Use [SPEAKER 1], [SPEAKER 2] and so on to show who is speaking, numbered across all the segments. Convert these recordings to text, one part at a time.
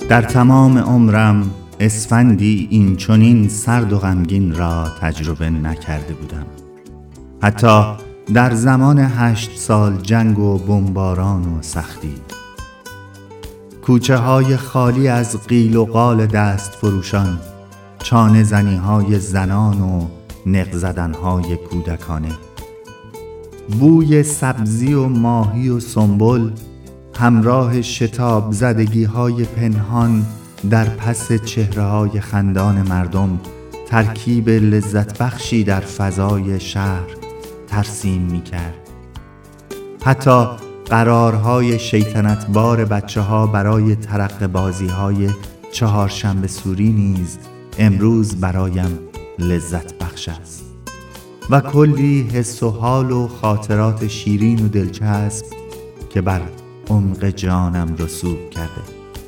[SPEAKER 1] در تمام عمرم اسفندی این چنین سرد و غمگین را تجربه نکرده بودم. حتی در زمان 8 سال جنگ و بمباران و سختی، کوچه های خالی از قیل و قال دست فروشان، چانه زنی های زنان و نق زدن های کودکانه، بوی سبزی و ماهی و سنبل همراه شتاب زدگی های پنهان در پس چهره های خندان مردم، ترکیب لذت بخشی در فضای شهر ترسیم می کرد. حتی قرارهای شیطنت بار بچه ها برای ترقه بازی های چهارشنبه سوری نیز امروز برایم لذت بخش است و کلی حس و حال و خاطرات شیرین و دلچسب که بر عمق جانم رسوب کرده.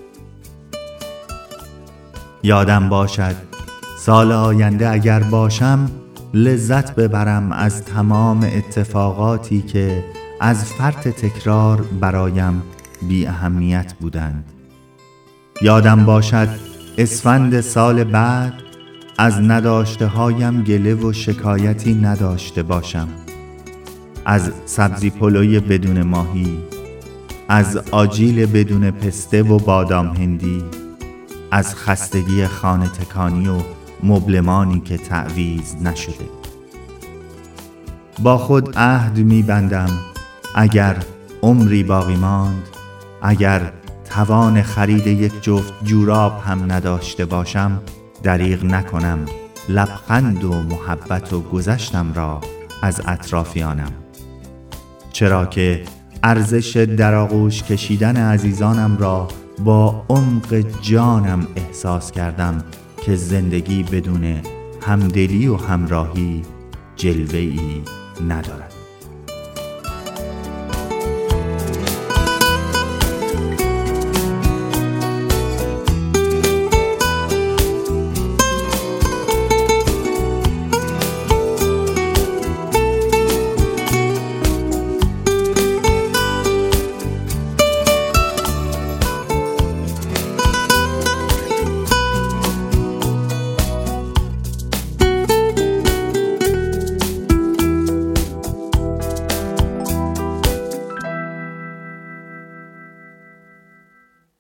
[SPEAKER 1] یادم باشد سال آینده اگر باشم لذت ببرم از تمام اتفاقاتی که از فرط تکرار برایم بی اهمیت بودند. یادم باشد اسفند سال بعد از نداشته هایم گله و شکایتی نداشته باشم، از سبزی پلوی بدون ماهی، از آجیل بدون پسته و بادام هندی، از خستگی خانه تکانی و مبلمانی که تعویض نشده. با خود عهد می بندم اگر عمری باقی ماند، اگر توان خرید یک جفت جوراب هم نداشته باشم، دریغ نکنم لبخند و محبت و گذشتم را از اطرافیانم، چرا که ارزش در آغوش کشیدن عزیزانم را با عمق جانم احساس کردم که زندگی بدون همدلی و همراهی جلوه‌ای ندارد.